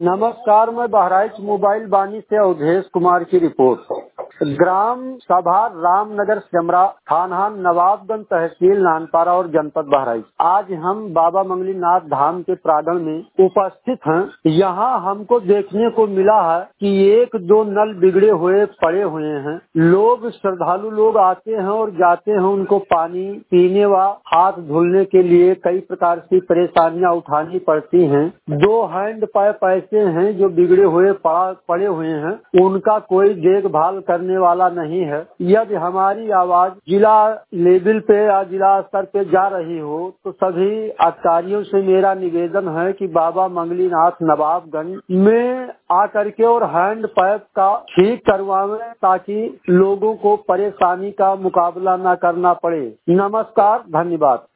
नमस्कार, मैं बहराइच मोबाइल बानी से अवधेश कुमार की रिपोर्ट। ग्राम सभा रामनगर सिमरा, थाना नवाबगंज, तहसील नानपारा और जनपद बहराइच। आज हम बाबा मंगलीनाथ धाम के प्रांगण में उपस्थित हैं। यहाँ हमको देखने को मिला है कि एक दो नल बिगड़े हुए पड़े हुए हैं। लोग श्रद्धालु लोग आते हैं और जाते हैं, उनको पानी पीने व हाथ धुलने के लिए कई प्रकार की परेशानियां उठानी पड़ती हैं। 2 हैंड पाइप ऐसे हैं जो बिगड़े हुए पड़े हुए हैं, उनका कोई देखभाल करने वाला नहीं है। यदि हमारी आवाज जिला लेवल पे या जिला स्तर पे जा रही हो तो सभी अधिकारियों से मेरा निवेदन है कि बाबा मंगलीनाथ नवाबगंज में आकर के और हैंड पाइप का ठीक करवाएं, ताकि लोगों को परेशानी का मुकाबला न करना पड़े। नमस्कार, धन्यवाद।